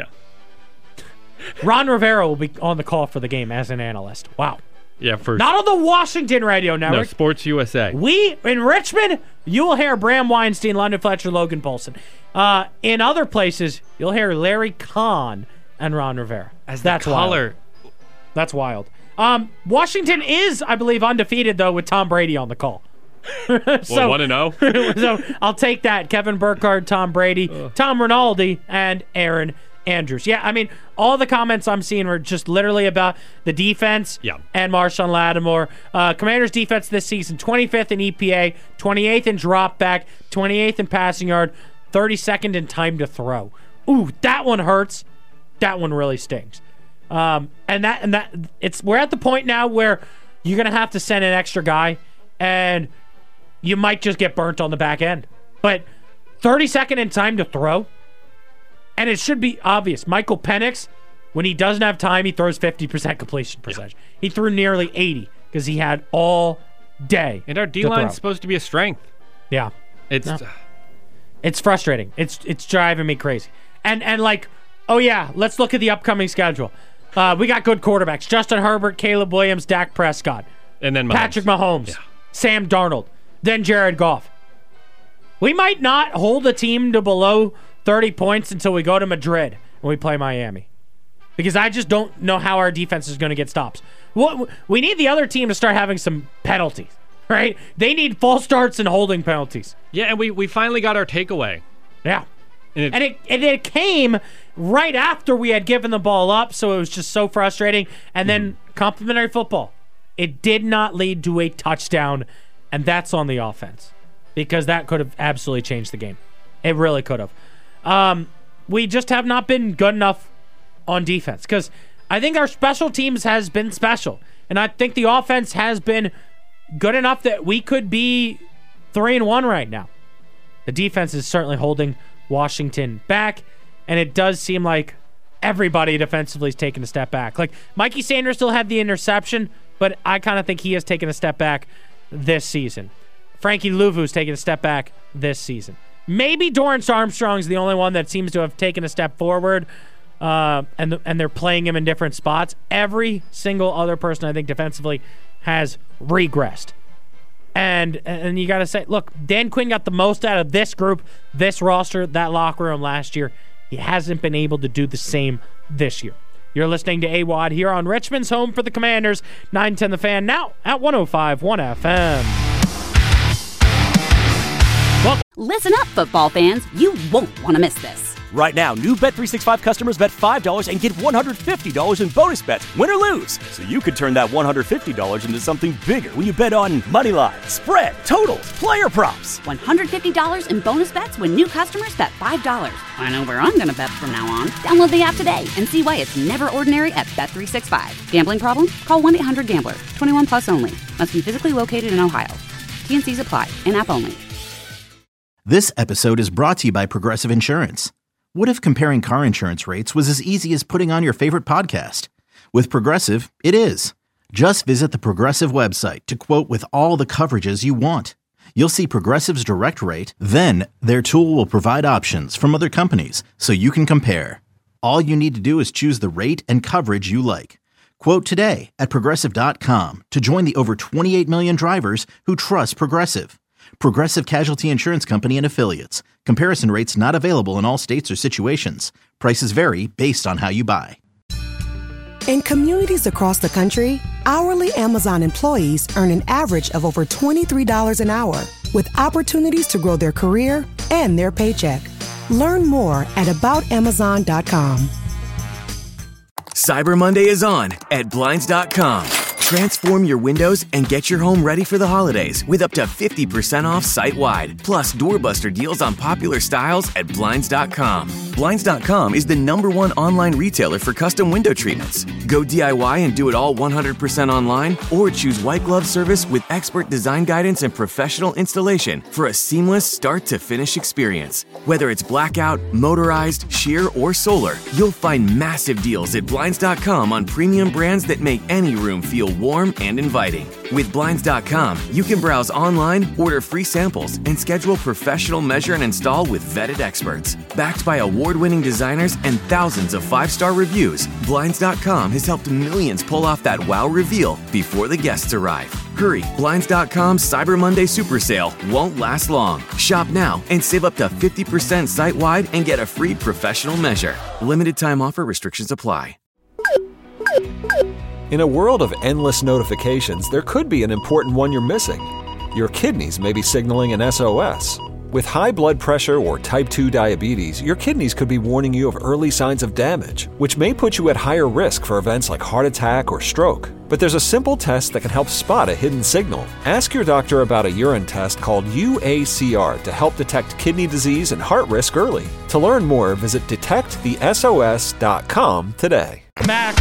Ron Rivera will be on the call for the game as an analyst. Wow. Yeah, not on the Washington radio network. No, Sports USA. In Richmond, you will hear Bram Weinstein, London Fletcher, Logan Paulson. In other places, you'll hear Larry Kahn and Ron Rivera. That's caller. Wild. That's wild. Washington is, I believe, undefeated, though, with Tom Brady on the call. So 1-0. So I'll take that. Kevin Burkhardt, Tom Brady, Tom Rinaldi, and Aaron Andrews. Yeah, I mean, all the comments I'm seeing were just literally about the defense and Marshawn Lattimore. Commanders' defense this season, 25th in EPA, 28th in drop back, 28th in passing yard, 32nd in time to throw. Ooh, that one hurts. That one really stings. We're at the point now where you're going to have to send an extra guy, and you might just get burnt on the back end. But 32nd in time to throw, and it should be obvious. Michael Penix, when he doesn't have time, he throws 50% completion percentage. He threw nearly 80 because he had all day. And our D-line is supposed to be a strength. Yeah. It's frustrating. It's driving me crazy. And like, oh yeah, let's look at the upcoming schedule. We got good quarterbacks. Justin Herbert, Caleb Williams, Dak Prescott. And then Patrick Mahomes, Sam Darnold, then Jared Goff. We might not hold a team to below 30 points until we go to Madrid and we play Miami. Because I just don't know how our defense is going to get stops. We need the other team to start having some penalties, right? They need false starts and holding penalties. Yeah, and we finally got our takeaway. Yeah. And it came right after we had given the ball up, so it was just so frustrating. And then complimentary football. It did not lead to a touchdown, and that's on the offense. Because that could have absolutely changed the game. It really could have. We just have not been good enough on defense. Because I think our special teams has been special. And I think the offense has been good enough that we could be 3-1 right now. The defense is certainly holding Washington back, and it does seem like everybody defensively is taking a step back. Like, Mikey Sanders still had the interception, but I kind of think he has taken a step back this season. Frankie Luvu's taken a step back this season. Maybe Dorrance Armstrong's the only one that seems to have taken a step forward, and they're playing him in different spots. Every single other person, I think, defensively has regressed. And you got to say, look, Dan Quinn got the most out of this group, this roster, that locker room last year. He hasn't been able to do the same this year. You're listening to AWOD here on Richmond's home for the Commanders, 910 The Fan, now at 105.1 FM. Listen up, football fans. You won't want to miss this. Right now, new Bet365 customers bet $5 and get $150 in bonus bets, win or lose. So you could turn that $150 into something bigger when you bet on moneyline, spread, totals, player props. $150 in bonus bets when new customers bet $5. I know where I'm going to bet from now on. Download the app today and see why it's never ordinary at Bet365. Gambling problem? Call 1-800-GAMBLER. 21 plus only. Must be physically located in Ohio. T&Cs apply. In-app only. This episode is brought to you by Progressive Insurance. What if comparing car insurance rates was as easy as putting on your favorite podcast? With Progressive, it is. Just visit the Progressive website to quote with all the coverages you want. You'll see Progressive's direct rate, then their tool will provide options from other companies so you can compare. All you need to do is choose the rate and coverage you like. Quote today at Progressive.com to join the over 28 million drivers who trust Progressive. Progressive Casualty Insurance Company and Affiliates. Comparison rates not available in all states or situations. Prices vary based on how you buy. In communities across the country, hourly Amazon employees earn an average of over $23 an hour, with opportunities to grow their career and their paycheck. Learn more at aboutamazon.com. Cyber Monday is on at Blinds.com. Transform your windows and get your home ready for the holidays with up to 50% off site-wide. Plus, doorbuster deals on popular styles at Blinds.com. Blinds.com is the #1 online retailer for custom window treatments. Go DIY and do it all 100% online, or choose white glove service with expert design guidance and professional installation for a seamless start-to-finish experience. Whether it's blackout, motorized, sheer, or solar, you'll find massive deals at Blinds.com on premium brands that make any room feel warm and inviting. With Blinds.com, you can browse online, order free samples, and schedule professional measure and install with vetted experts. Backed by award-winning designers and thousands of 5-star reviews, Blinds.com has helped millions pull off that wow reveal before the guests arrive. Hurry, Blinds.com's Cyber Monday Super Sale won't last long. Shop now and save up to 50% site-wide and get a free professional measure. Limited time offer, restrictions apply. In a world of endless notifications, there could be an important one you're missing. Your kidneys may be signaling an SOS. With high blood pressure or type 2 diabetes, your kidneys could be warning you of early signs of damage, which may put you at higher risk for events like heart attack or stroke. But there's a simple test that can help spot a hidden signal. Ask your doctor about a urine test called UACR to help detect kidney disease and heart risk early. To learn more, visit detectthesos.com today. Back.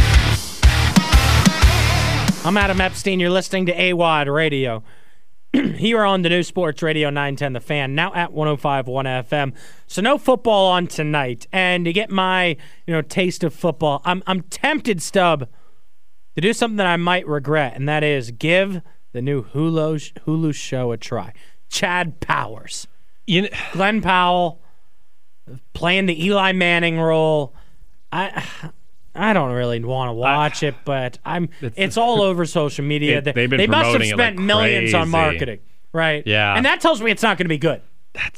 I'm Adam Epstein. You're listening to AWOD Radio. Here on the new Sports Radio 910 The Fan, now at 105.1 FM. So no football on tonight. And to get my taste of football, I'm tempted, Stub, to do something that I might regret, and that is give the new Hulu show a try. Chad Powers. Glenn Powell playing the Eli Manning role. I don't really want to watch it, but it's all over social media. They've been they must have promoting it spent like millions on crazy. marketing, right? Yeah. And that tells me it's not going to be good.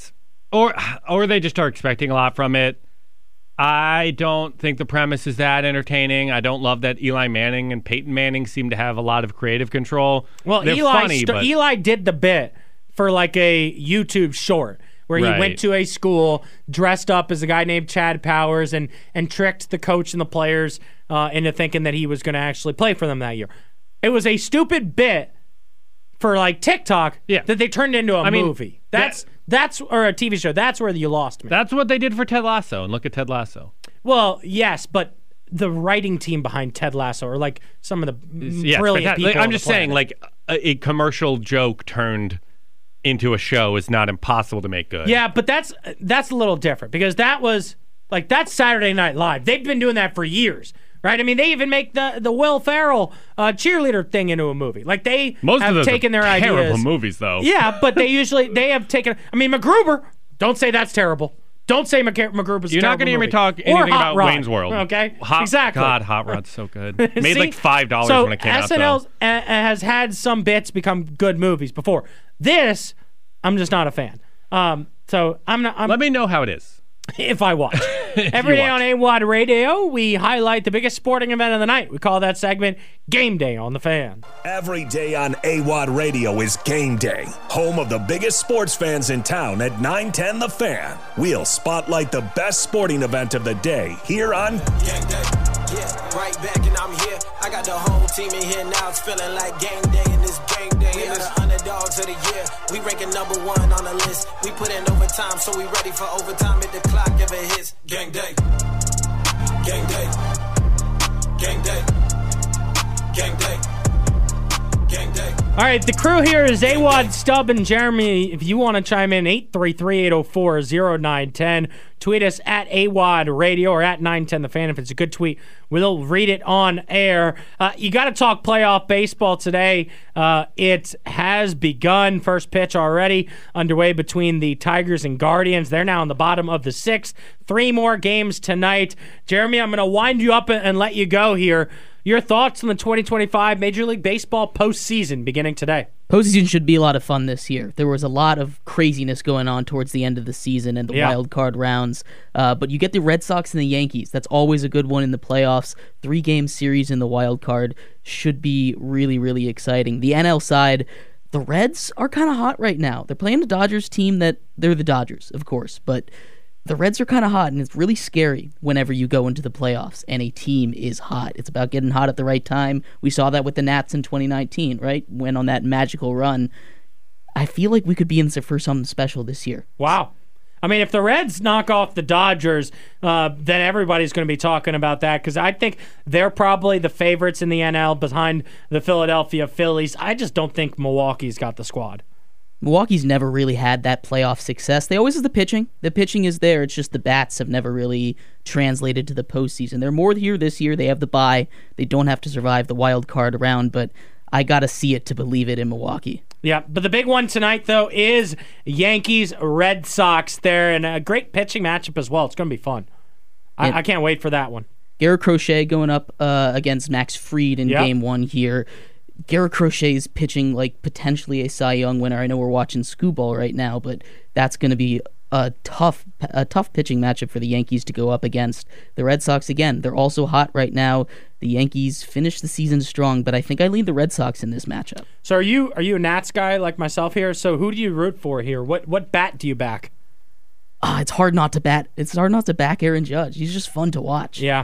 Or they just are expecting a lot from it. I don't think the premise is that entertaining. I don't love that Eli Manning and Peyton Manning seem to have a lot of creative control. Well, They're funny, but Eli did the bit for like a YouTube short where he went to a school dressed up as a guy named Chad Powers and tricked the coach and the players into thinking that he was going to actually play for them that year. It was a stupid bit for like TikTok that they turned into a movie. That's or a TV show. That's where you lost me. That's what they did for Ted Lasso, and look at Ted Lasso. Well, yes, but the writing team behind Ted Lasso are like some of the brilliant people. I'm just saying, like a commercial joke turned into a show is not impossible to make good. Yeah, but that's a little different because that's Saturday Night Live. They've been doing that for years, right? I mean, they even make the Will Ferrell cheerleader thing into a movie. Like Most have of those taken their ideas. Terrible movies, though. Yeah, but they have taken. I mean, MacGruber. Don't say that's terrible. Don't say MacGruber's. You're not going to hear me talk anything about Wayne's World. Okay, exactly. God, Hot Rod's so good. Made like $5 when it came out. SNL has had some bits become good movies before. This, I'm just not a fan. So I'm not. Let me know how it is. If I watch. Every day on AWOD Radio, we highlight the biggest sporting event of the night. We call that segment Game Day on the Fan. Every day on AWOD Radio is Game Day, home of the biggest sports fans in town at 910 The Fan. We'll spotlight the best sporting event of the day here on Game Day. Yeah, right back and I'm here. I got the whole team in here now. It's feeling like game day and it's game day. We are the underdogs of the year. We ranking #1 on the list. We put in overtime, so we ready for overtime if the clock ever hits. Game day. Game day. Game day. Game day. Game day. All right, the crew here is AWOD, Stubb, and Jeremy. If you want to chime in, 833-804-0910. Tweet us at AWOD Radio or at 910 The Fan. If it's a good tweet, we'll read it on air. You got to talk playoff baseball today. It has begun. First pitch already underway between the Tigers and Guardians. They're now in the bottom of the sixth. 3 more games tonight. Jeremy, I'm going to wind you up and let you go here. Your thoughts on the 2025 Major League Baseball postseason beginning today? Postseason should be a lot of fun this year. There was a lot of craziness going on towards the end of the season and the wild card rounds. But you get the Red Sox and the Yankees. That's always a good one in the playoffs. 3-game series in the wild card should be really, really exciting. The NL side, the Reds are kind of hot right now. They're playing the Dodgers team they're the Dodgers, of course, but the Reds are kind of hot, and it's really scary whenever you go into the playoffs and a team is hot. It's about getting hot at the right time. We saw that with the Nats in 2019, right? Went on that magical run. I feel like we could be in for something special this year. Wow. I mean, if the Reds knock off the Dodgers, then everybody's going to be talking about that because I think they're probably the favorites in the NL behind the Philadelphia Phillies. I just don't think Milwaukee's got the squad. Milwaukee's never really had that playoff success. They always have the pitching. The pitching is there. It's just the bats have never really translated to the postseason. They're more here this year. They have the bye. They don't have to survive the wild card round, but I got to see it to believe it in Milwaukee. Yeah, but the big one tonight, though, is Yankees-Red Sox there, and a great pitching matchup as well. It's going to be fun. I can't wait for that one. Garrett Crochet going up against Max Fried in Game 1 here. Garrett Crochet is pitching like potentially a Cy Young winner. I know we're watching Scooball right now, but that's going to be a tough pitching matchup for the Yankees to go up against. The Red Sox, again, they're also hot right now. The Yankees finished the season strong, but I think I lead the Red Sox in this matchup. So are you a Nats guy like myself here? So who do you root for here? What bat do you back? It's hard not to bat. It's hard not to back Aaron Judge. He's just fun to watch. Yeah.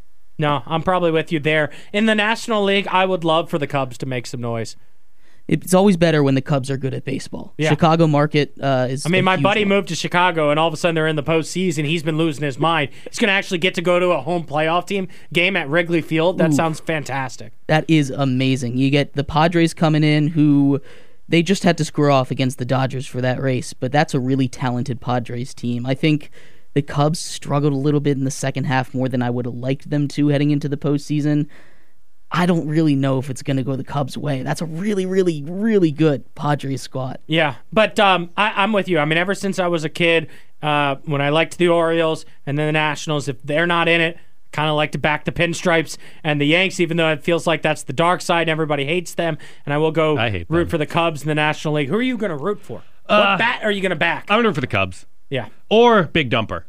No, I'm probably with you there. In the National League, I would love for the Cubs to make some noise. It's always better when the Cubs are good at baseball. Yeah. Chicago market is. I mean, my buddy moved to Chicago, and all of a sudden they're in the postseason. He's been losing his mind. He's going to actually get to go to a home playoff game at Wrigley Field. That sounds fantastic. That is amazing. You get the Padres coming in, who they just had to square off against the Dodgers for that race, but that's a really talented Padres team. I think the Cubs struggled a little bit in the second half more than I would have liked them to heading into the postseason. I don't really know if it's going to go the Cubs' way. That's a really, really, really good Padres squad. Yeah, but I'm with you. I mean, ever since I was a kid, when I liked the Orioles and then the Nationals, if they're not in it, kind of like to back the Pinstripes and the Yanks, even though it feels like that's the dark side and everybody hates them. And I will go root for the Cubs in the National League. Who are you going to root for? What bat are you going to back? I'm going to root for the Cubs. Yeah. Or Big Dumper.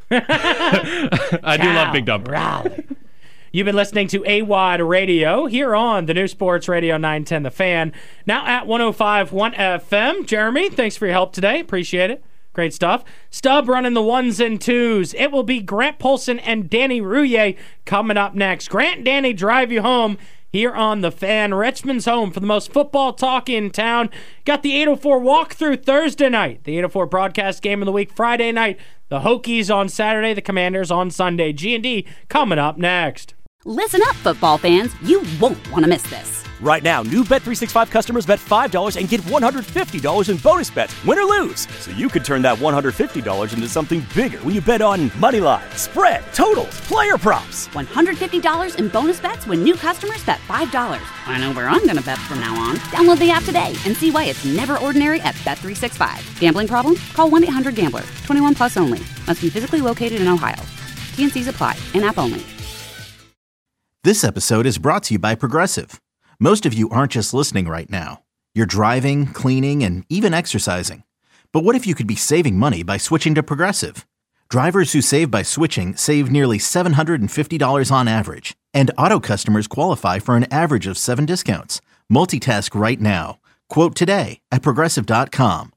I do love Big Dumper. Raleigh. You've been listening to AWOD Radio here on the new Sports Radio 910 The Fan. Now at 105.1 FM. Jeremy, thanks for your help today. Appreciate it. Great stuff. Stubb running the 1s and 2s. It will be Grant Polson and Danny Rouillet coming up next. Grant and Danny drive you home here on The Fan. Richmond's home for the most football talk in town. Got the 804 walkthrough Thursday night. The 804 broadcast game of the week Friday night. The Hokies on Saturday. The Commanders on Sunday. G&D coming up next. Listen up, football fans. You won't want to miss this. Right now, new Bet365 customers bet $5 and get $150 in bonus bets, win or lose. So you could turn that $150 into something bigger when you bet on moneyline, spread, totals, player props. $150 in bonus bets when new customers bet $5. I know where I'm going to bet from now on. Download the app today and see why it's never ordinary at Bet365. Gambling problem? Call 1-800-GAMBLER. 21 plus only. Must be physically located in Ohio. T&Cs apply. In-app only. This episode is brought to you by Progressive. Most of you aren't just listening right now. You're driving, cleaning, and even exercising. But what if you could be saving money by switching to Progressive? Drivers who save by switching save nearly $750 on average. And auto customers qualify for an average of 7 discounts. Multitask right now. Quote today at Progressive.com.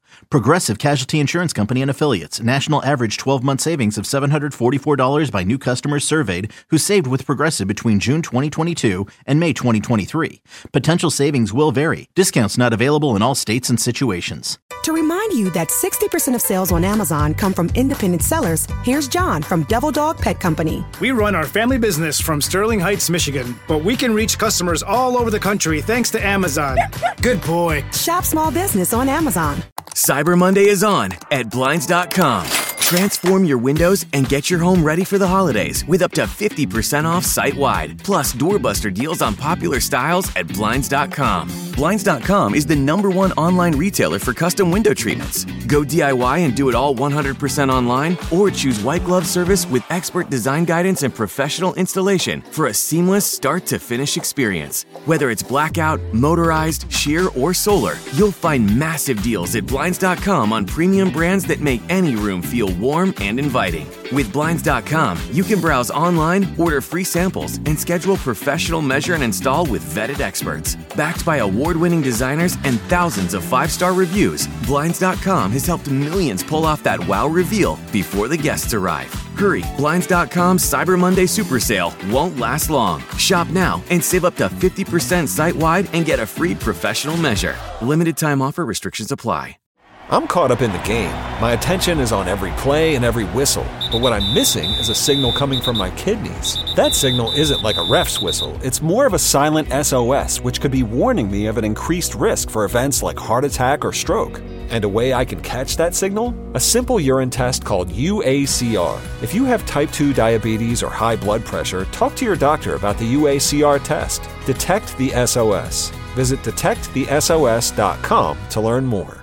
Progressive Casualty Insurance Company and Affiliates. National average 12-month savings of $744 by new customers surveyed who saved with Progressive between June 2022 and May 2023. Potential savings will vary. Discounts not available in all states and situations. To remind you that 60% of sales on Amazon come from independent sellers, here's John from Devil Dog Pet Company. We run our family business from Sterling Heights, Michigan, but we can reach customers all over the country thanks to Amazon. Good boy. Shop small business on Amazon. Cyber Monday is on at Blinds.com. Transform your windows and get your home ready for the holidays with up to 50% off site-wide. Plus, doorbuster deals on popular styles at Blinds.com. Blinds.com is the #1 online retailer for custom window treatments. Go DIY and do it all 100% online, or choose white glove service with expert design guidance and professional installation for a seamless start-to-finish experience. Whether it's blackout, motorized, sheer, or solar, you'll find massive deals at Blinds.com on premium brands that make any room feel warm and inviting. With Blinds.com, you can browse online, order free samples, and schedule professional measure and install with vetted experts. Backed by award-winning designers and thousands of 5-star reviews, Blinds.com has helped millions pull off that wow reveal before the guests arrive. Hurry, Blinds.com's Cyber Monday Super Sale won't last long. Shop now and save up to 50% site-wide and get a free professional measure. Limited time offer, restrictions apply. I'm caught up in the game. My attention is on every play and every whistle. But what I'm missing is a signal coming from my kidneys. That signal isn't like a ref's whistle. It's more of a silent SOS, which could be warning me of an increased risk for events like heart attack or stroke. And a way I can catch that signal? A simple urine test called UACR. If you have type 2 diabetes or high blood pressure, talk to your doctor about the UACR test. Detect the SOS. Visit detectthesos.com to learn more.